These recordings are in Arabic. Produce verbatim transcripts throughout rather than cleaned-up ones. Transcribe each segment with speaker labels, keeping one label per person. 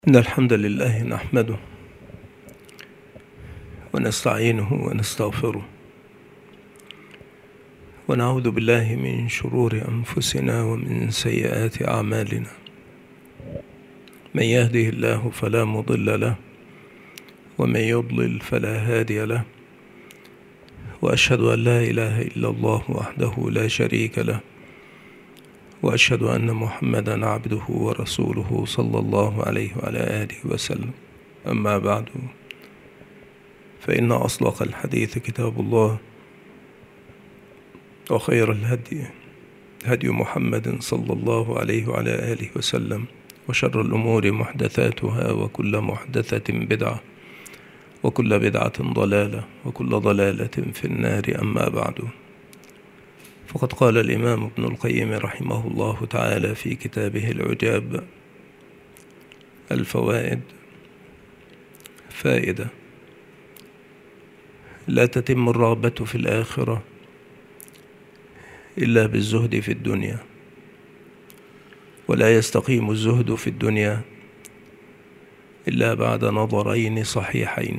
Speaker 1: إن الحمد لله نحمده ونستعينه ونستغفره ونعوذ بالله من شرور أنفسنا ومن سيئات أعمالنا. من يهده الله فلا مضل له ومن يضلل فلا هادي له، وأشهد أن لا إله إلا الله وحده لا شريك له، وأشهد أن محمدا عبده ورسوله صلى الله عليه وعلى آله وسلم. أما بعد، فإن أصدق الحديث كتاب الله، وخير الهدي هدي محمد صلى الله عليه وعلى آله وسلم، وشر الأمور محدثاتها، وكل محدثة بدعة، وكل بدعة ضلالة، وكل ضلالة في النار. أما بعد، فقد قال الإمام ابن القيم رحمه الله تعالى في كتابه العجاب الفوائد: فائدة: لا تتم الرغبة في الآخرة إلا بالزهد في الدنيا، ولا يستقيم الزهد في الدنيا إلا بعد نظرين صحيحين: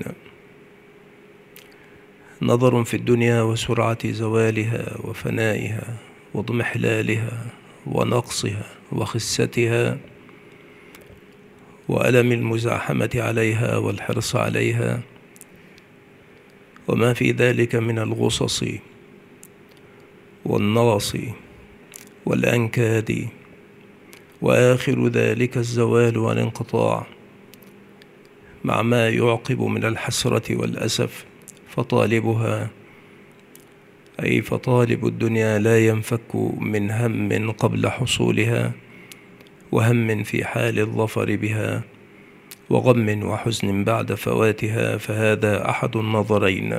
Speaker 1: نظر في الدنيا وسرعة زوالها وفنائها واضمحلالها ونقصها وخستها وألم المزاحمة عليها والحرص عليها وما في ذلك من الغصص والنغص والأنكاد، وآخر ذلك الزوال والانقطاع، مع ما يعقب من الحسرة والأسف. فطالبها أي فطالب الدنيا لا ينفك من هم قبل حصولها، وهم في حال الظفر بها، وغم وحزن بعد فواتها. فهذا أحد النظرين.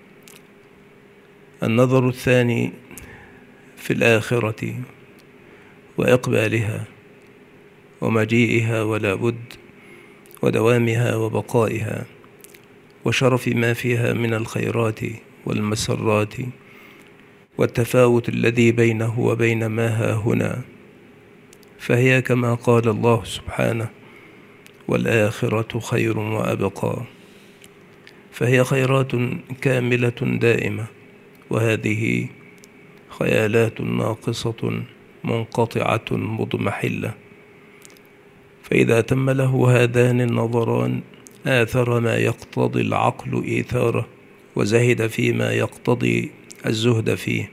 Speaker 1: النظر الثاني في الآخرة وإقبالها ومجيئها ولا بد، ودوامها وبقائها، وشرف ما فيها من الخيرات والمسرات، والتفاوت الذي بينه وبين ما ها هنا. فهي كما قال الله سبحانه: والآخرة خير وأبقى. فهي خيرات كاملة دائمة، وهذه خيالات ناقصة منقطعة مضمحلة. فإذا تم له هذان النظران آثر ما يقتضي العقل إيثاره، وزهد فيما يقتضي الزهد فيه.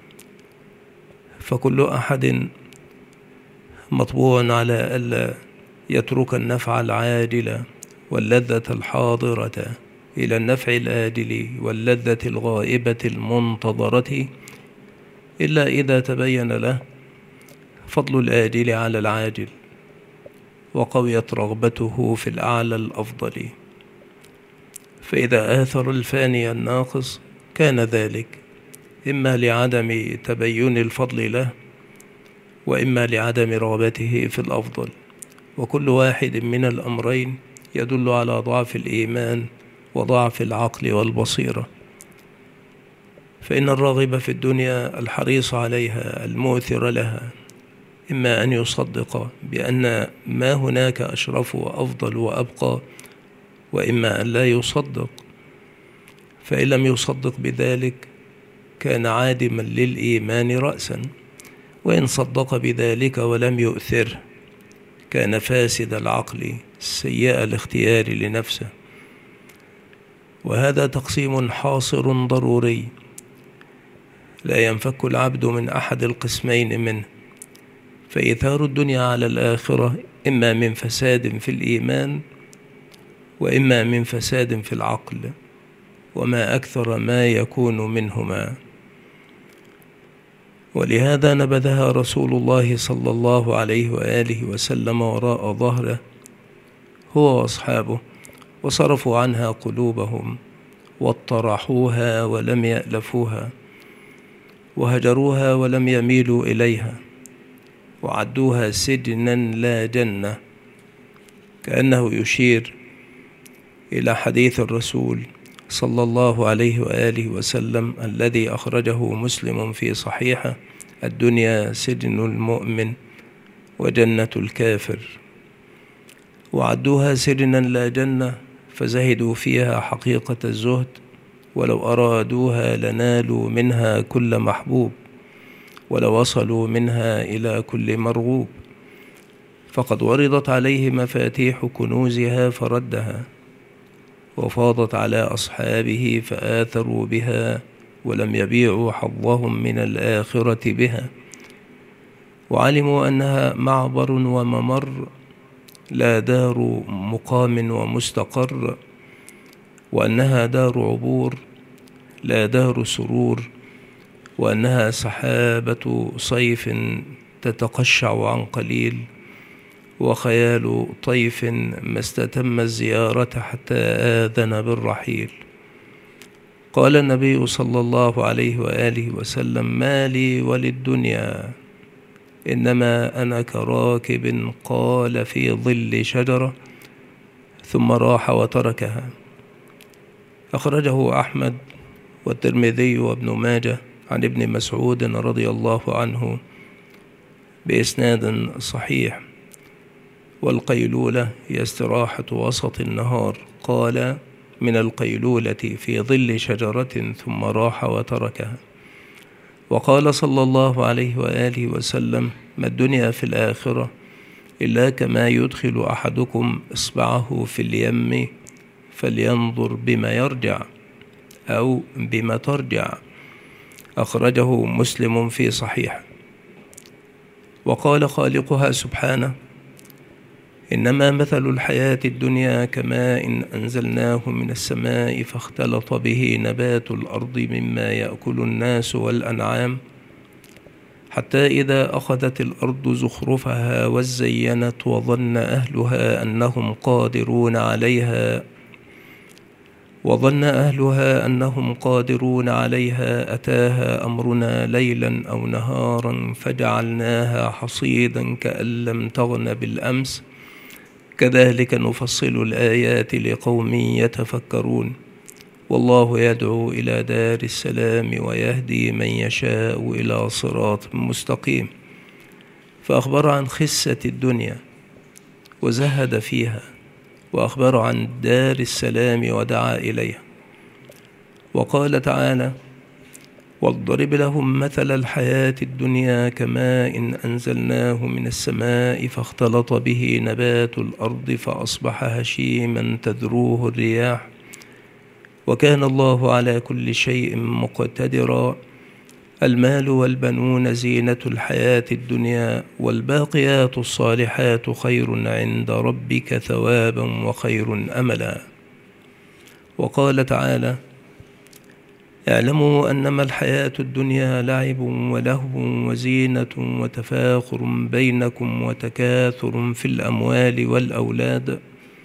Speaker 1: فكل أحد مطبوع على ألا يترك النفع العاجل واللذة الحاضرة إلى النفع الآجل واللذة الغائبة المنتظرة، إلا إذا تبين له فضل الآجل على العاجل، وقويت رغبته في الأعلى الأفضل. فإذا آثر الفاني الناقص كان ذلك إما لعدم تبين الفضل له، وإما لعدم رغبته في الأفضل، وكل واحد من الأمرين يدل على ضعف الإيمان وضعف العقل والبصيرة. فإن الراغب في الدنيا الحريص عليها المؤثر لها إما أن يصدق بأن ما هناك أشرف وأفضل وأبقى، وإما أن لا يصدق. فإن لم يصدق بذلك كان عادما للإيمان رأسا، وإن صدق بذلك ولم يؤثره كان فاسد العقل سيء الاختيار لنفسه. وهذا تقسيم حاصر ضروري، لا ينفك العبد من أحد القسمين منه. فإيثار الدنيا على الآخرة إما من فساد في الإيمان، وإما من فساد في العقل، وما أكثر ما يكون منهما. ولهذا نبذها رسول الله صلى الله عليه وآله وسلم وراء ظهره هو وأصحابه، وصرفوا عنها قلوبهم، واطرحوها ولم يألفوها، وهجروها ولم يميلوا إليها، وعدوها سجنا لا جنة. كأنه يشير إلى حديث الرسول صلى الله عليه وآله وسلم الذي أخرجه مسلم في صحيحه: الدنيا سجن المؤمن وجنة الكافر. وعدوها سجنا لا جنة، فزهدوا فيها حقيقة الزهد، ولو أرادوها لنالوا منها كل محبوب، ولوصلوا منها إلى كل مرغوب. فقد ورضت عليه مفاتيح كنوزها فردها، وفاضت على أصحابه فآثروا بها، ولم يبيعوا حظهم من الآخرة بها، وعلموا أنها معبر وممر لا دار مقام ومستقر، وأنها دار عبور لا دار سرور، وأنها سحابة صيف تتقشع عن قليل، وخيال طيف ما استتم الزيارة حتى آذن بالرحيل. قال النبي صلى الله عليه وآله وسلم: ما لي وللدنيا، إنما أنا كراكب قال في ظل شجرة ثم راح وتركها. أخرجه أحمد والترمذي وابن ماجه عن ابن مسعود رضي الله عنه بإسناد صحيح. والقيلولة هي استراحة وسط النهار، قال: من القيلولة في ظل شجرة ثم راح وتركها. وقال صلى الله عليه وآله وسلم: ما الدنيا في الآخرة إلا كما يدخل أحدكم إصبعه في اليم فلينظر بما يرجع أو بما ترجع. أخرجه مسلم في صحيح. وقال خالقها سبحانه: إنما مثل الحياة الدنيا كماء أنزلناه من السماء فاختلط به نبات الأرض مما يأكل الناس والأنعام، حتى إذا أخذت الأرض زخرفها وزينت وظن أهلها أنهم قادرون عليها وظن أهلها أنهم قادرون عليها أتاها أمرنا ليلا أو نهارا فجعلناها حصيدا كأن لم تغن بالأمس، كذلك نفصل الآيات لقوم يتفكرون. والله يدعو إلى دار السلام ويهدي من يشاء إلى صراط مستقيم. فأخبر عن خسة الدنيا وزهد فيها، وأخبر عن دار السلام ودعا إليها. وقال تعالى: واضرب لهم مثل الحياة الدنيا كماء أنزلناه من السماء فاختلط به نبات الأرض فأصبح هشيما تذروه الرياح، وكان الله على كل شيء مقتدرا. المال والبنون زينة الحياة الدنيا، والباقيات الصالحات خير عند ربك ثوابا وخير أملا. وقال تعالى: اعلموا أنما الحياة الدنيا لعب ولهو وزينة وتفاخر بينكم وتكاثر في الأموال والأولاد،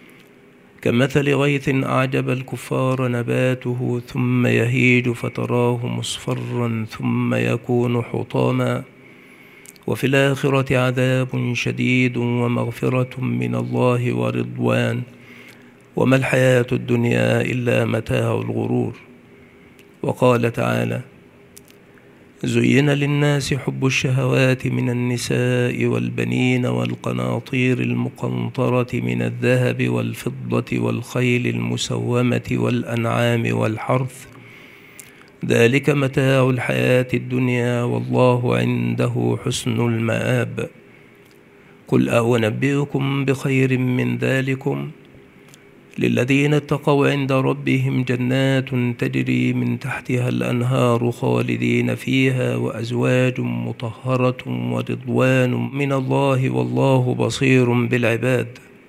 Speaker 1: كمثل غيث أعجب الكفار نباته ثم يهيج فتراه مصفرا ثم يكون حطاما، وفي الآخرة عذاب شديد ومغفرة من الله ورضوان، وما الحياة الدنيا إلا متاع الغرور. وقال تعالى: زين للناس حب الشهوات من النساء والبنين والقناطير المقنطرة من الذهب والفضة والخيل المسومة والأنعام والحرث، ذلك متاع الحياة الدنيا والله عنده حسن المآب. قل أنبئكم بخير من ذلكم للذين اتقوا عند ربهم جنات تجري من تحتها الأنهار خالدين فيها وأزواج مطهرة ورضوان من الله والله بصير بالعباد.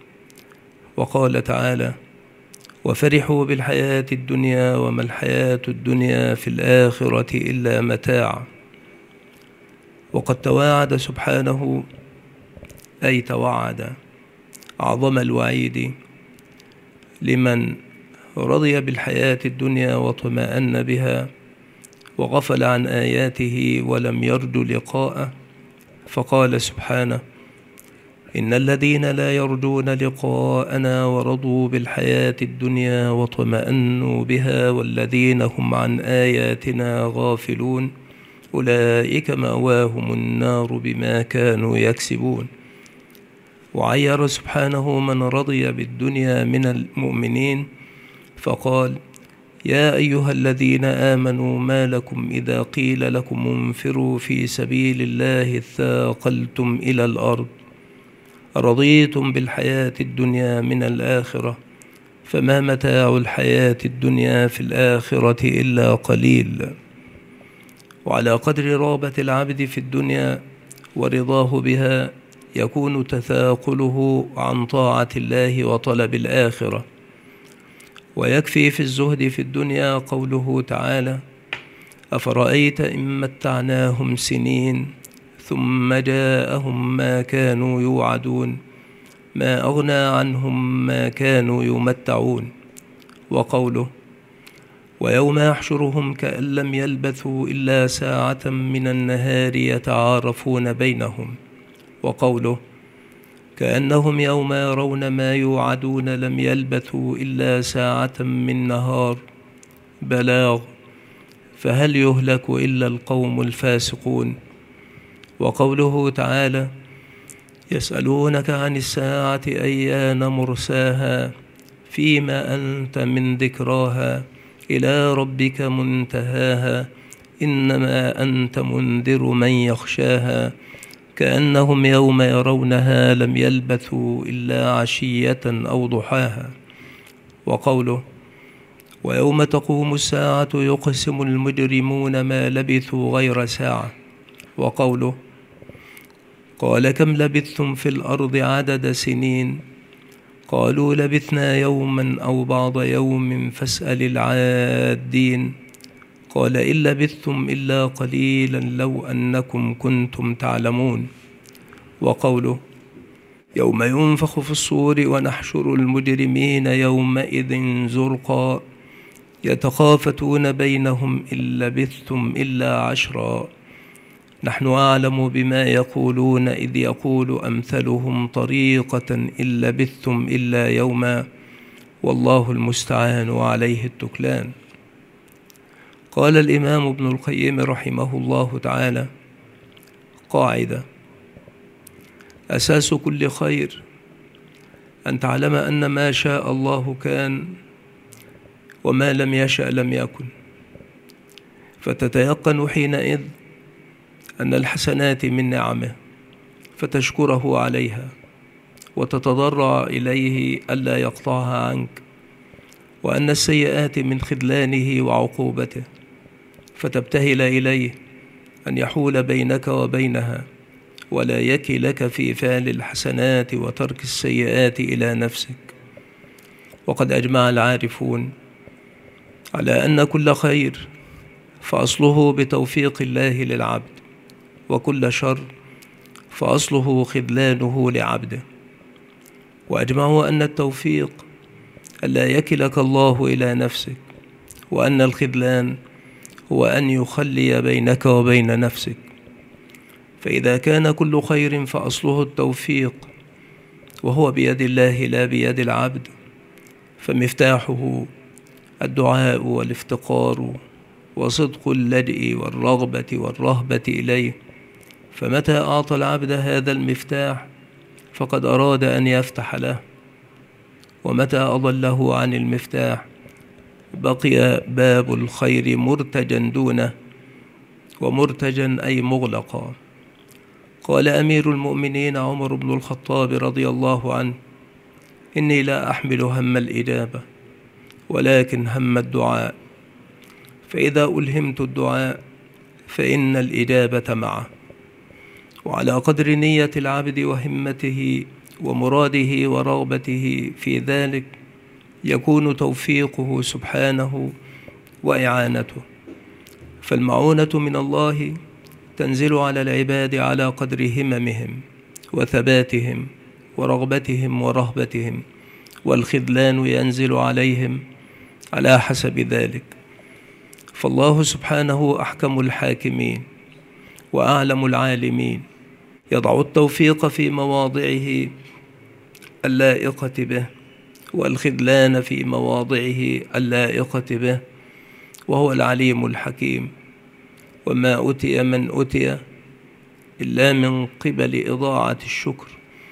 Speaker 1: وقال تعالى: وفرحوا بالحياة الدنيا وما الحياة الدنيا في الآخرة إلا متاع. وقد تواعد سبحانه، أي توعد أعظم الوعيد لمن رضي بالحياة الدنيا واطمأن بها وغفل عن آياته ولم يرجو لقاءه، فقال سبحانه: إن الذين لا يرجون لقاءنا ورضوا بالحياة الدنيا واطمأنوا بها والذين هم عن آياتنا غافلون أولئك مأواهم النار بما كانوا يكسبون. وعير سبحانه من رضي بالدنيا من المؤمنين فقال: يا أيها الذين آمنوا ما لكم إذا قيل لكم انفروا في سبيل الله اثاقلتم إلى الأرض رضيتم بالحياة الدنيا من الآخرة فما متاع الحياة الدنيا في الآخرة إلا قليل. وعلى قدر رغبة العبد في الدنيا ورضاه بها يكون تثاقله عن طاعة الله وطلب الآخرة. ويكفي في الزهد في الدنيا قوله تعالى: أفرأيت إن متعناهم سنين ثم جاءهم ما كانوا يوعدون ما أغنى عنهم ما كانوا يمتعون. وقوله: ويوم يحشرهم كأن لم يلبثوا إلا ساعة من النهار يتعارفون بينهم. وقوله: كأنهم يوم يرون ما يوعدون لم يلبثوا إلا ساعة من نهار بلاغ فهل يهلك إلا القوم الفاسقون. وقوله تعالى: يسألونك عن الساعة أيان مرساها فيما أنت من ذكراها إلى ربك منتهاها إنما أنت منذر من يخشاها كأنهم يوم يرونها لم يلبثوا إلا عشية أو ضحاها. وقوله: ويوم تقوم الساعة يقسم المجرمون ما لبثوا غير ساعة. وقوله: قال كم لبثتم في الأرض عدد سنين قالوا لبثنا يوما أو بعض يوم فاسأل العادين قال إن لبثتم إلا قليلا لو أنكم كنتم تعلمون. وقوله: يوم ينفخ في الصور ونحشر المجرمين يومئذ زرقا يتخافتون بينهم إن لبثتم إلا عشرا نحن أعلم بما يقولون إذ يقول أمثلهم طريقة إن لبثتم إلا يوما والله المستعان وعليه التكلان. قال الإمام ابن القيم رحمه الله تعالى: قاعدة: أساس كل خير أن تعلم أن ما شاء الله كان وما لم يشأ لم يكن، فتتيقن حينئذ أن الحسنات من نعمه فتشكره عليها وتتضرع إليه ألا يقطعها عنك، وأن السيئات من خذلانه وعقوبته فتبتهل إليه أن يحول بينك وبينها ولا يكلك في فعل الحسنات وترك السيئات إلى نفسك. وقد أجمع العارفون على أن كل خير فأصله بتوفيق الله للعبد، وكل شر فأصله خذلانه لعبده. وأجمعوا أن التوفيق ألا يكلك الله إلى نفسك، وأن الخذلان هو أن يخلي بينك وبين نفسك. فإذا كان كل خير فأصله التوفيق وهو بيد الله لا بيد العبد، فمفتاحه الدعاء والافتقار وصدق اللجئ والرغبة والرهبة إليه. فمتى أعطى العبد هذا المفتاح فقد أراد أن يفتح له، ومتى أضله عن المفتاح بقي باب الخير مرتجا دونه، ومرتجا أي مغلقا. قال أمير المؤمنين عمر بن الخطاب رضي الله عنه: إني لا أحمل هم الإجابة ولكن هم الدعاء، فإذا ألهمت الدعاء فإن الإجابة معه. وعلى قدر نية العبد وهمته ومراده ورغبته في ذلك يكون توفيقه سبحانه وإعانته. فالمعونة من الله تنزل على العباد على قدر هممهم وثباتهم ورغبتهم ورهبتهم، والخذلان ينزل عليهم على حسب ذلك. فالله سبحانه أحكم الحاكمين وأعلم العالمين، يضع التوفيق في مواضعه اللائقة به والخذلان في مواضعه اللائقة به، وهو العليم الحكيم. وما أتي من أتي إلا من قبل إضاعة الشكر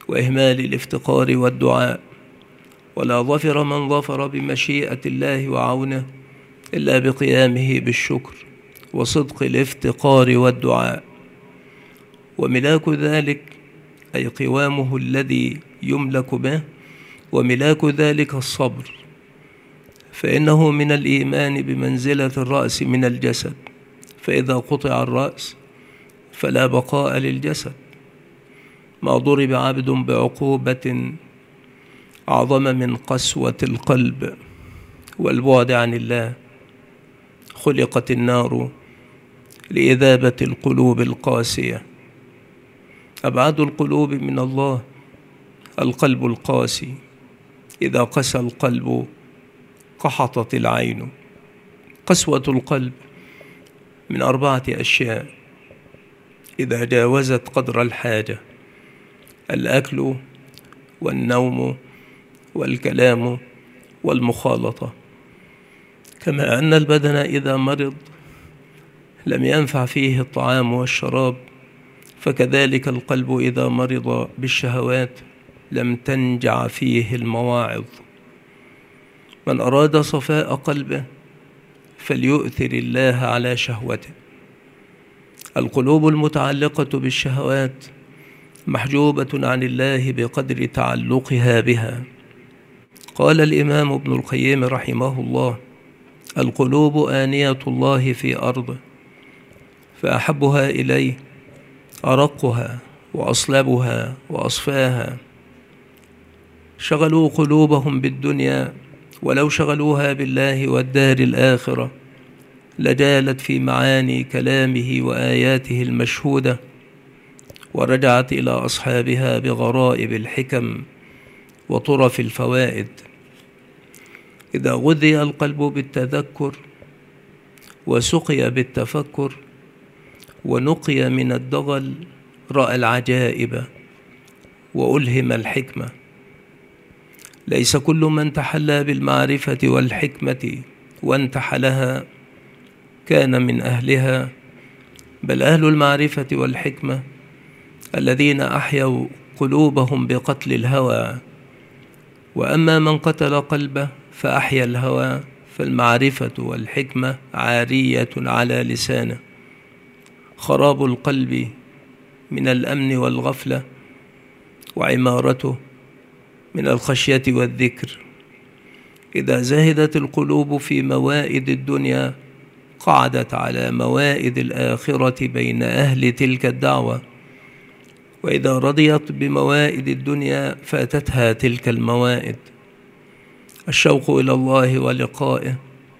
Speaker 1: وإهمال الافتقار والدعاء، ولا ظفر من ظفر بمشيئة الله وعونه إلا بقيامه بالشكر وصدق الافتقار والدعاء. وملاك ذلك أي قوامه الذي يملك به، وملاك ذلك الصبر، فإنه من الإيمان بمنزلة الرأس من الجسد، فإذا قطع الرأس فلا بقاء للجسد. ما ضرب عبد بعقوبة أعظم من قسوة القلب والبعد عن الله. خلقت النار لإذابة القلوب القاسية. أبعد القلوب من الله القلب القاسي، إذا قسى القلب قحطت العين. قسوة القلب من أربعة أشياء إذا جاوزت قدر الحاجة: الأكل والنوم والكلام والمخالطة. كما أن البدن إذا مرض لم ينفع فيه الطعام والشراب، فكذلك القلب إذا مرض بالشهوات لم تنجع فيه المواعظ. من أراد صفاء قلبه فليؤثر الله على شهوته. القلوب المتعلقة بالشهوات محجوبة عن الله بقدر تعلقها بها. قال الإمام ابن القيم رحمه الله: القلوب آنية الله في أرضه، فأحبها إليه أرقها وأصلبها وأصفاها. شغلوا قلوبهم بالدنيا، ولو شغلوها بالله والدار الآخرة لجالت في معاني كلامه وآياته المشهودة، ورجعت إلى أصحابها بغرائب الحكم وطرف الفوائد. إذا غذي القلب بالتذكر وسقي بالتفكر ونقي من الدغل رأى العجائب وألهم الحكمة. ليس كل من تحلى بالمعرفة والحكمة وانتحلها كان من أهلها، بل أهل المعرفة والحكمة الذين أحيوا قلوبهم بقتل الهوى. وأما من قتل قلبه فأحيا الهوى فالمعرفة والحكمة عارية على لسانه. خراب القلب من الأمن والغفلة، وعمارته من الخشية والذكر. إذا زهدت القلوب في موائد الدنيا قعدت على موائد الآخرة بين أهل تلك الدعوة، وإذا رضيت بموائد الدنيا فاتتها تلك الموائد. الشوق إلى الله ولقائه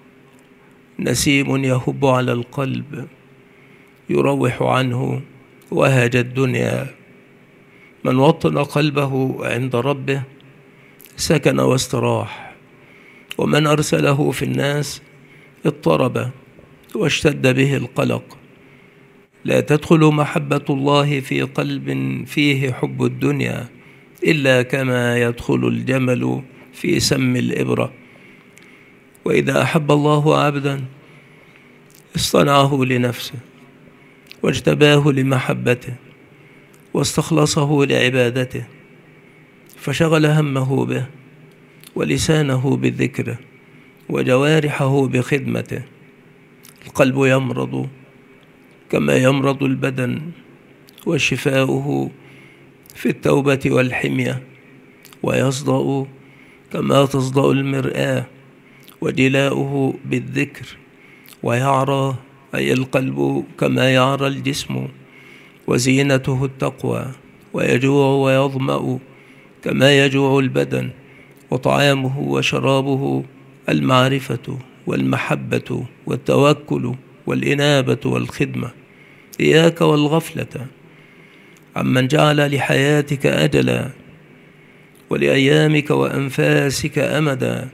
Speaker 1: نسيم يهب على القلب يروح عنه وهج الدنيا. من وطن قلبه عند ربه سكن واستراح، ومن أرسله في الناس اضطرب واشتد به القلق. لا تدخل محبة الله في قلب فيه حب الدنيا إلا كما يدخل الجمل في سم الإبرة. وإذا أحب الله عبدا اصطنعه لنفسه واجتباه لمحبته واستخلصه لعبادته، فشغل همه به ولسانه بذكره وجوارحه بخدمته. القلب يمرض كما يمرض البدن، وشفاؤه في التوبة والحمية، ويصدأ كما تصدأ المرآة، وجلاؤه بالذكر. ويعرى أي القلب كما يعرى الجسم، وزينته التقوى. ويجوع ويظمأ كما يجوع البدن، وطعامه وشرابه المعرفة والمحبة والتوكل والإنابة والخدمة. إياك والغفلة عمن جعل لحياتك أجلا ولأيامك وأنفاسك أمدا،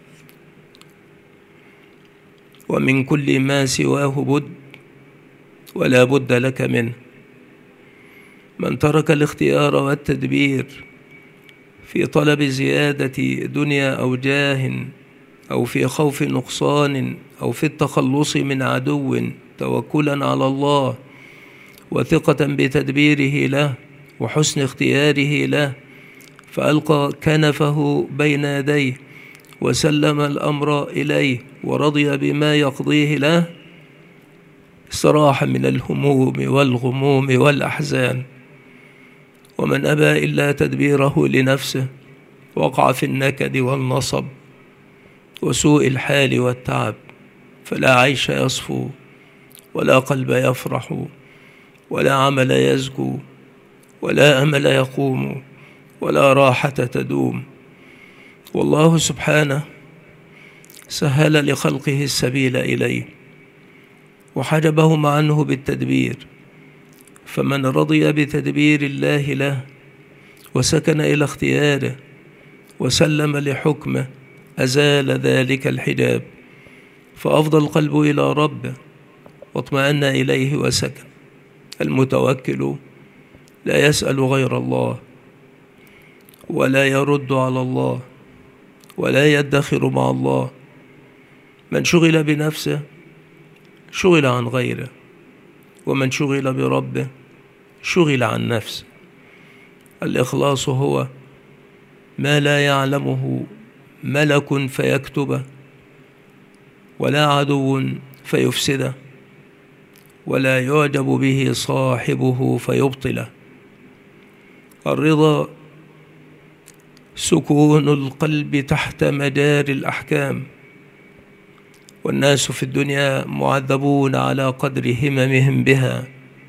Speaker 1: ومن كل ما سواه بد ولا بد لك منه. من ترك الاختيار والتدبير في طلب زيادة دنيا أو جاه، أو في خوف نقصان، أو في التخلص من عدو، توكلا على الله وثقة بتدبيره له وحسن اختياره له، فألقى كنفه بين يديه وسلم الأمر إليه ورضي بما يقضيه له، استراح من الهموم والغموم والأحزان. ومن أبى إلا تدبيره لنفسه وقع في النكد والنصب وسوء الحال والتعب، فلا عيش يصفو ولا قلب يفرح ولا عمل يزكو ولا أمل يقوم ولا راحة تدوم. والله سبحانه سهل لخلقه السبيل إليه وحجبهم عنه بالتدبير، فمن رضي بتدبير الله له وسكن إلى اختياره وسلم لحكمه أزال ذلك الحجاب، فأفضى القلب إلى ربه واطمأن إليه وسكن. المتوكل لا يسأل غير الله ولا يرد على الله ولا يدخر مع الله. من شغل بنفسه شغل عن غيره، ومن شغل بربه شغل عن نفسه. الإخلاص هو ما لا يعلمه ملك فيكتبه، ولا عدو فيفسده، ولا يعجب به صاحبه فيبطله. الرضا سكون القلب تحت مدار الأحكام، والناس في الدنيا معذبون على قدر هممهم بها.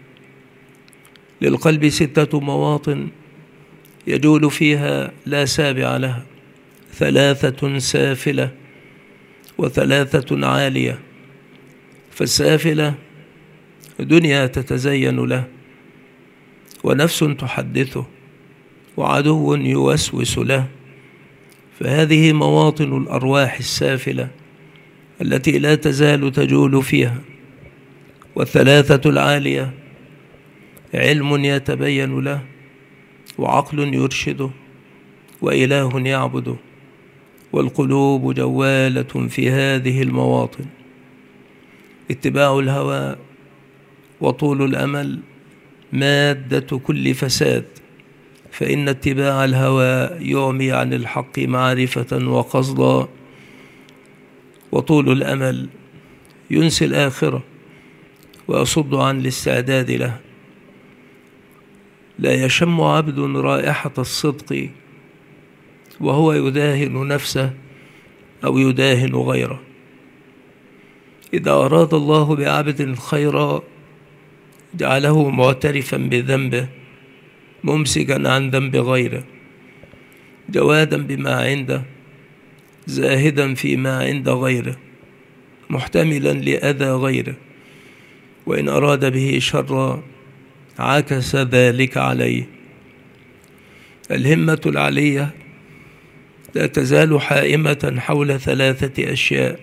Speaker 1: للقلب ستة مواطن يجول فيها لا سابع لها، ثلاثة سافلة وثلاثة عالية. فالسافلة دنيا تتزين له، ونفس تحدثه، وعدو يوسوس له، فهذه مواطن الأرواح السافلة التي لا تزال تجول فيها. والثلاثة العالية علم يتبين له، وعقل يرشده، وإله يعبده. والقلوب جوالة في هذه المواطن. اتباع الهوى وطول الأمل مادة كل فساد، فإن اتباع الهوى يعمي عن الحق معرفة وقصدا، وطول الأمل ينسي الآخرة ويصد عن الاستعداد له. لا يشم عبد رائحة الصدق وهو يداهن نفسه أو يداهن غيره. إذا أراد الله بعبد خيرا جعله معترفا بذنبه، ممسكا عن ذنب غيره، جوادا بما عنده، زاهدا فيما عند غيره، محتملا لأذى غيره. وإن أراد به شرا عكس ذلك عليه. الهمة العلية لا تزال حائمة حول ثلاثة أشياء: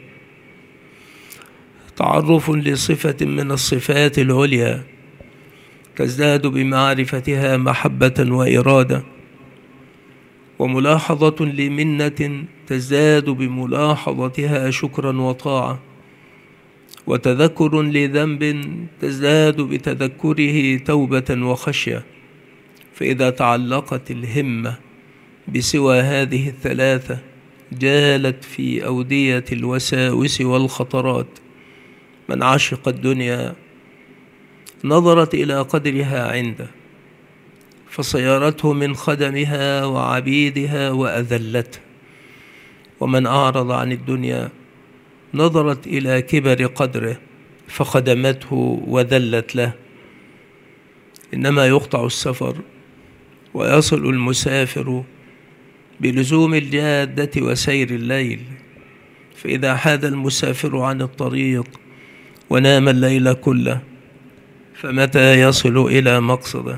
Speaker 1: تعرف لصفة من الصفات العليا تزداد بمعرفتها محبة وإرادة، وملاحظة لمنة تزداد بملاحظتها شكرا وطاعة، وتذكر لذنب تزداد بتذكره توبة وخشية. فإذا تعلقت الهمة بسوى هذه الثلاثة جالت في أودية الوساوس والخطرات. من عشق الدنيا نظرت إلى قدرها عنده فصيرته من خدمها وعبيدها وأذلته، ومن أعرض عن الدنيا نظرت إلى كبر قدره فخدمته وذلت له. إنما يقطع السفر ويصل المسافر بلزوم الجادة وسير الليل، فإذا حاد المسافر عن الطريق ونام الليل كله فمتى يصل إلى مقصده؟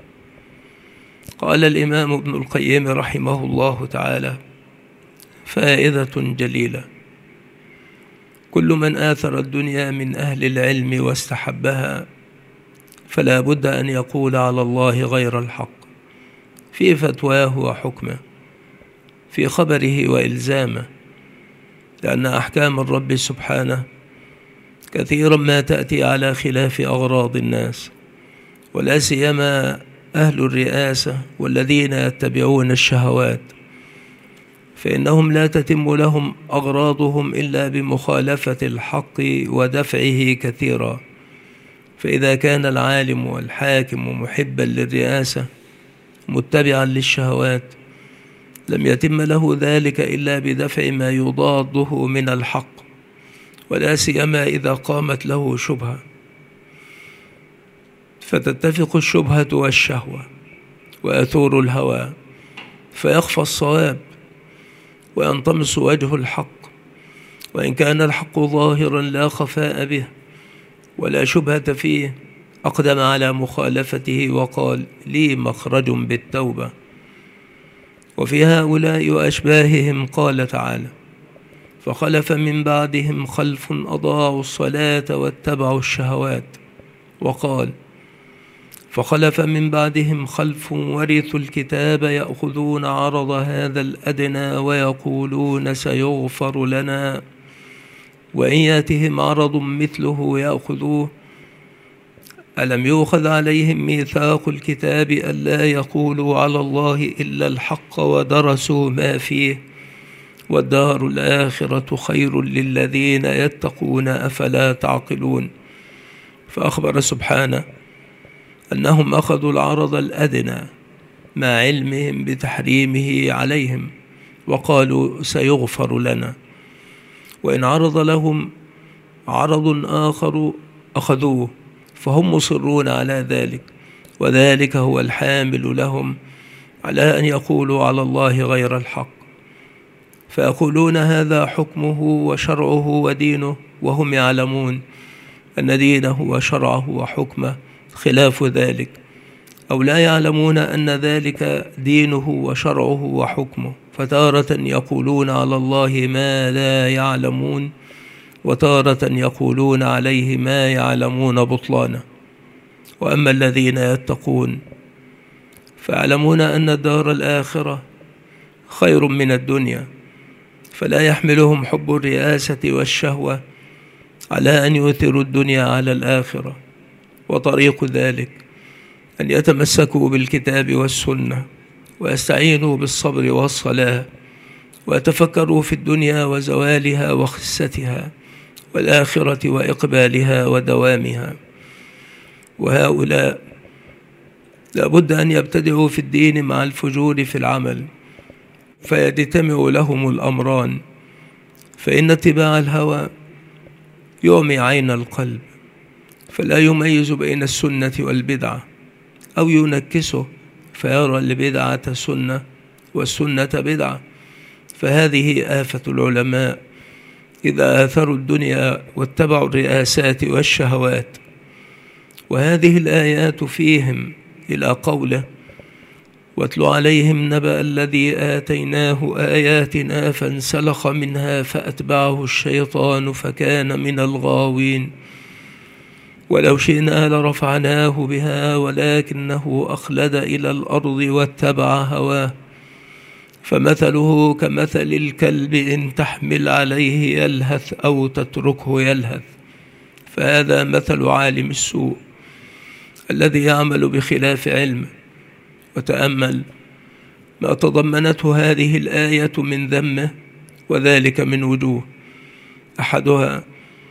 Speaker 1: قال الإمام ابن القيم رحمه الله تعالى فائدة جليلة: كل من آثر الدنيا من أهل العلم واستحبها فلا بد أن يقول على الله غير الحق في فتواه وحكمه، في خبره وإلزامه، لأن أحكام الرب سبحانه كثيرا ما تأتي على خلاف أغراض الناس، ولا سيما أهل الرئاسة والذين يتبعون الشهوات، فإنهم لا تتم لهم أغراضهم إلا بمخالفة الحق ودفعه كثيرا. فإذا كان العالم والحاكم محبا للرئاسة متبعا للشهوات لم يتم له ذلك إلا بدفع ما يضاده من الحق، ولا سيما إذا قامت له شبهة، فتتفق الشبهة والشهوة ويثور الهوى فيخفى الصواب وينطمس وجه الحق، وإن كان الحق ظاهرا لا خفاء به ولا شبهة فيه أقدم على مخالفته وقال لي مخرج بالتوبة. وفي هؤلاء وأشباههم قال تعالى فخلف من بعدهم خلف أضاعوا الصلاة واتبعوا الشهوات، وقال فخلف من بعدهم خلف ورثوا الكتاب يأخذون عرض هذا الأدنى ويقولون سيغفر لنا وإن يأتهم عرض مثله يأخذوه. ألم يؤخذ عليهم ميثاق الكتاب ألا يقولوا على الله إلا الحق ودرسوا ما فيه والدار الآخرة خير للذين يتقون أفلا تعقلون. فأخبر سبحانه أنهم أخذوا العرض الأدنى مع علمهم بتحريمه عليهم وقالوا سيغفر لنا، وإن عرض لهم عرض آخر أخذوه، فهم مصرون على ذلك، وذلك هو الحامل لهم على أن يقولوا على الله غير الحق، فيقولون هذا حكمه وشرعه ودينه وهم يعلمون أن دينه وشرعه وحكمه خلاف ذلك، أو لا يعلمون أن ذلك دينه وشرعه وحكمه، فتارة يقولون على الله ما لا يعلمون وتارة يقولون عليه ما يعلمون بطلانه. وأما الذين يتقون فيعلمون أن الدار الآخرة خير من الدنيا، فلا يحملهم حب الرئاسة والشهوة على أن يؤثروا الدنيا على الآخرة، وطريق ذلك أن يتمسكوا بالكتاب والسنة ويستعينوا بالصبر والصلاة ويتفكروا في الدنيا وزوالها وخستها والآخرة وإقبالها ودوامها. وهؤلاء لابد أن يبتدعوا في الدين مع الفجور في العمل، فيجتمع لهم الأمران، فإن اتباع الهوى يعمي عين القلب فلا يميز بين السنة والبدعة، أو ينكسه فيرى البدعة سنة والسنة بدعة. فهذه آفة العلماء إذا آثروا الدنيا واتبعوا الرئاسات والشهوات. وهذه الآيات فيهم إلى قوله واتل عليهم نبأ الذي آتيناه آياتنا فانسلخ منها فأتبعه الشيطان فكان من الغاوين ولو شئنا لرفعناه بها ولكنه أخلد إلى الأرض واتبع هواه فمثله كمثل الكلب إن تحمل عليه يلهث أو تتركه يلهث. فهذا مثل عالم السوء الذي يعمل بخلاف علمه. وتأمل ما تضمنته هذه الآية من ذمه، وذلك من وجوه: أحدها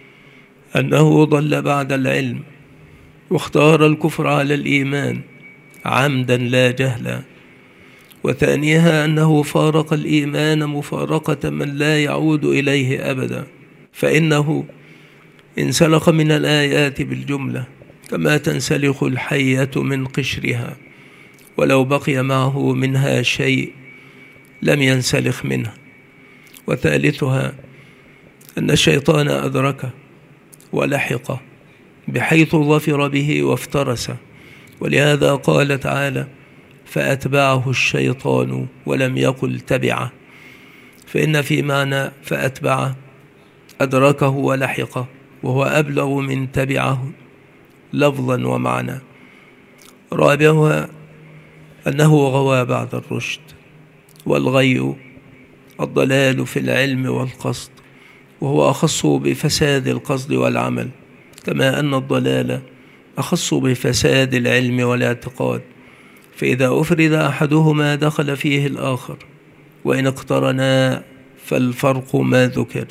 Speaker 1: أنه ضل بعد العلم واختار الكفر على الإيمان عمدا لا جهلا، وثانيها أنه فارق الإيمان مفارقة من لا يعود إليه أبدا، فإنه انسلخ من الآيات بالجملة كما تنسلخ الحية من قشرها، ولو بقي معه منها شيء لم ينسلخ منها. وثالثها أن الشيطان أدركه ولحقه بحيث ظفر به وافترسه، ولهذا قال تعالى فأتبعه الشيطان ولم يقل تبعه، فإن في معنى فأتبعه أدركه ولحقه، وهو أبلغ من تبعه لفظا ومعنى. رابعها أنه غوى بعد الرشد، والغي الضلال في العلم والقصد، وهو أخص بفساد القصد والعمل، كما أن الضلال أخص بفساد العلم والاعتقاد. فإذا أفرد أحدهما دخل فيه الآخر، وإن اقترنا فالفرق ما ذكر.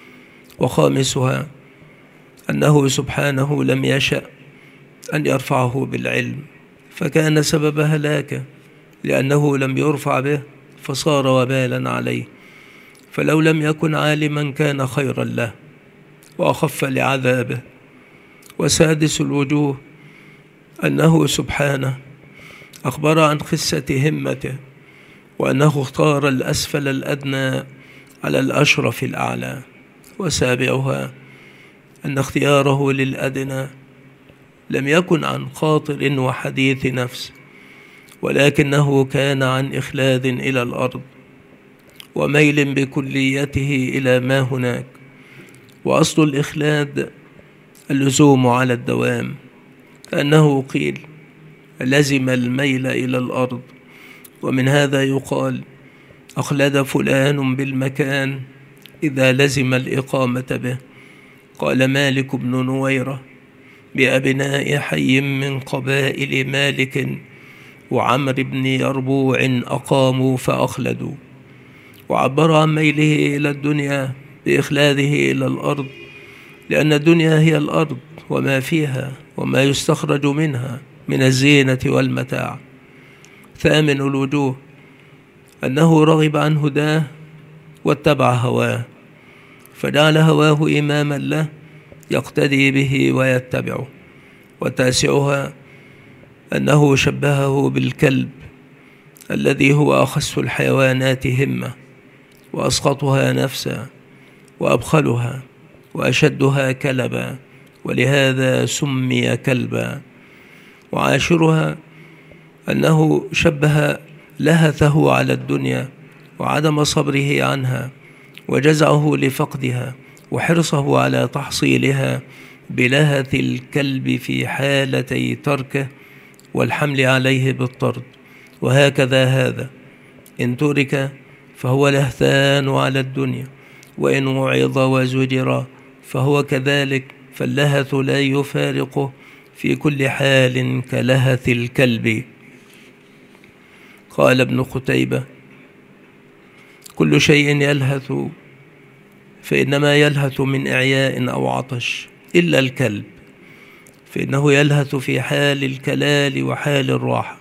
Speaker 1: وخامسها أنه سبحانه لم يشأ أن يرفعه بالعلم، فكان سبب هلاكه، لأنه لم يرفع به فصار وبالا عليه، فلو لم يكن عالما كان خيرا له وأخف لعذابه. وسادس الوجوه أنه سبحانه أخبر عن خسة همته، وأنه اختار الأسفل الأدنى على الأشرف الأعلى. وسابعها أن اختياره للأدنى لم يكن عن خاطر وحديث نفس، ولكنه كان عن إخلاد إلى الأرض وميل بكليته إلى ما هناك. وأصل الإخلاد اللزوم على الدوام، كأنه قيل لزم الميل إلى الأرض، ومن هذا يقال أخلد فلان بالمكان إذا لزم الإقامة به. قال مالك بن نويرة بأبناء حي من قبائل مالك وعمر بن يربوع أقاموا فأخلدوا. وعبر عن ميله إلى الدنيا بإخلاده إلى الأرض، لأن الدنيا هي الأرض وما فيها وما يستخرج منها من الزينة والمتاع. ثامن الوجوه أنه رغب عن هداه واتبع هواه، فجعل هواه إماما له يقتدي به ويتبعه. وتاسعها أنه شبهه بالكلب الذي هو أخس الحيوانات همة وأسقطها نفسا وأبخلها وأشدها كلبا، ولهذا سمي كلبا. وعاشرها أنه شبه لهثه على الدنيا وعدم صبره عنها وجزعه لفقدها وحرصه على تحصيلها بلهث الكلب في حالتي تركه والحمل عليه بالطرد. وهكذا هذا إن ترك فهو لهثان على الدنيا، وإن وعظ وزجر فهو كذلك، فاللهث لا يفارقه في كل حال كلهث الكلب. قال ابن قتيبة كل شيء يلهث فإنما يلهث من إعياء أو عطش إلا الكلب، فإنه يلهث في حال الكلال وحال الراحة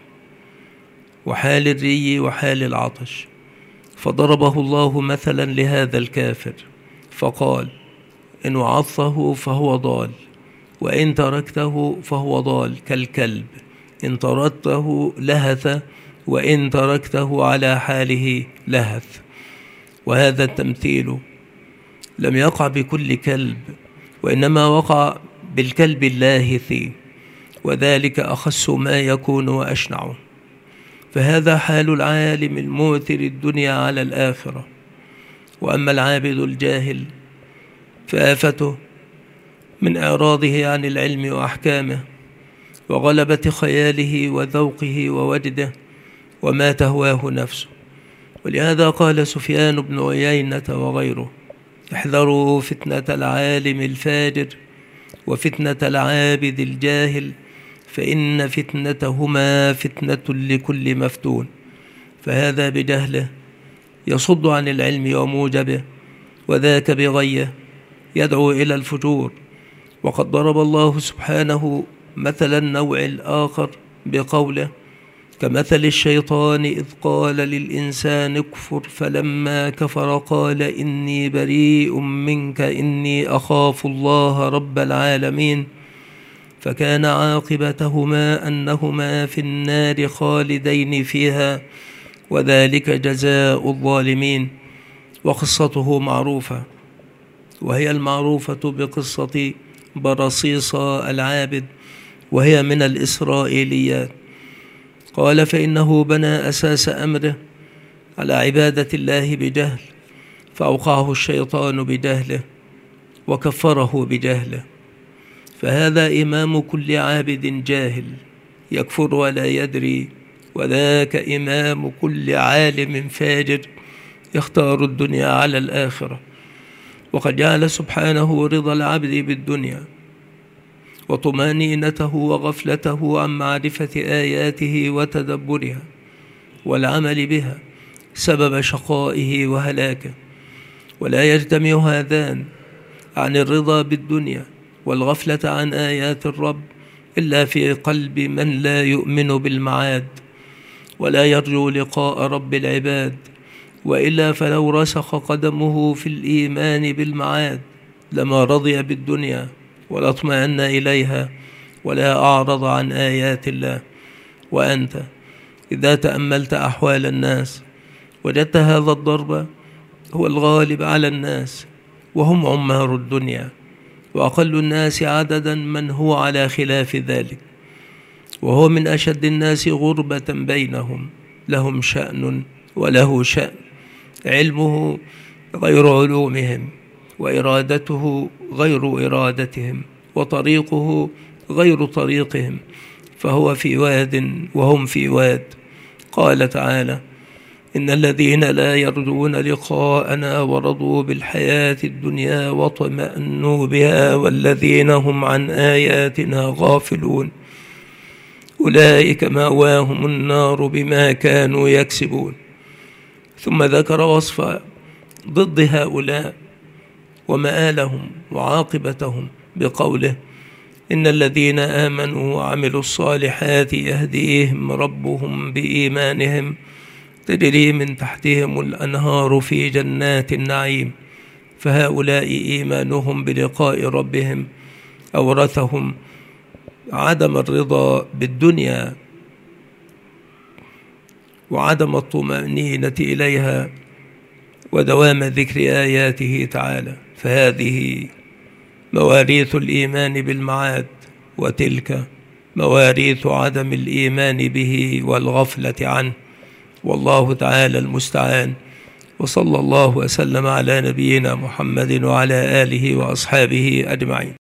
Speaker 1: وحال الري وحال العطش. فضربه الله مثلا لهذا الكافر فقال إن وعظته فهو ضال، وإن تركته فهو ضال كالكلب، إن طردته لهث، وإن تركته على حاله لهث. وهذا التمثيل لم يقع بكل كلب، وإنما وقع بالكلب اللاهث، وذلك أخس ما يكون وأشنع. فهذا حال العالم المؤثر الدنيا على الآخرة. وأما العابد الجاهل فآفته من إعراضه عن العلم وأحكامه وغلبة خياله وذوقه ووجده وما تهواه نفسه. ولهذا قال سفيان بن عيينة وغيره احذروا فتنة العالم الفاجر وفتنة العابد الجاهل، فإن فتنتهما فتنة لكل مفتون. فهذا بجهله يصد عن العلم وموجبه، وذاك بغيه يدعو إلى الفجور. وقد ضرب الله سبحانه مثل النوع الآخر بقوله كمثل الشيطان إذ قال للإنسان اكفر فلما كفر قال إني بريء منك إني أخاف الله رب العالمين، فكان عاقبتهما أنهما في النار خالدين فيها وذلك جزاء الظالمين. وقصته معروفة، وهي المعروفة بقصة برصيص العابد، وهي من الإسرائيليات. قال فإنه بنى أساس أمره على عبادة الله بجهل، فأوقعه الشيطان بجهله وكفره بجهله. فهذا إمام كل عابد جاهل يكفر ولا يدري، وذاك إمام كل عالم فاجر يختار الدنيا على الآخرة. وقد جعل سبحانه رضا العبد بالدنيا وطمانينته وغفلته عن معرفة آياته وتدبرها والعمل بها سبب شقائه وهلاكه. ولا يجتمع هذان عن الرضا بالدنيا والغفلة عن آيات الرب إلا في قلب من لا يؤمن بالمعاد ولا يرجو لقاء رب العباد، وإلا فلو رسخ قدمه في الإيمان بالمعاد لما رضي بالدنيا ولا اطمأن إليها ولا أعرض عن آيات الله. وأنت إذا تأملت أحوال الناس وجدت هذا الضرب هو الغالب على الناس، وهم عمار الدنيا، وأقل الناس عددا من هو على خلاف ذلك، وهو من أشد الناس غربة بينهم، لهم شأن وله شأن، علمه غير علومهم، وإرادته غير إرادتهم، وطريقه غير طريقهم، فهو في واد وهم في واد. قال تعالى: إن الذين لا يرجون لقاءنا ورضوا بالحياة الدنيا واطمأنوا بها والذين هم عن آياتنا غافلون أولئك مأواهم النار بما كانوا يكسبون. ثم ذكر وصف ضد هؤلاء ومآلهم وعاقبتهم بقوله: إن الذين آمنوا وعملوا الصالحات يهديهم ربهم بإيمانهم تجري من تحتهم الأنهار في جنات النعيم. فهؤلاء إيمانهم بلقاء ربهم أورثهم عدم الرضا بالدنيا وعدم الطمأنينة إليها ودوام ذكر آياته تعالى. فهذه مواريث الإيمان بالمعاد، وتلك مواريث عدم الإيمان به والغفلة عنه، والله تعالى المستعان. وصلى الله وسلم على نبينا محمد وعلى آله وأصحابه أجمعين.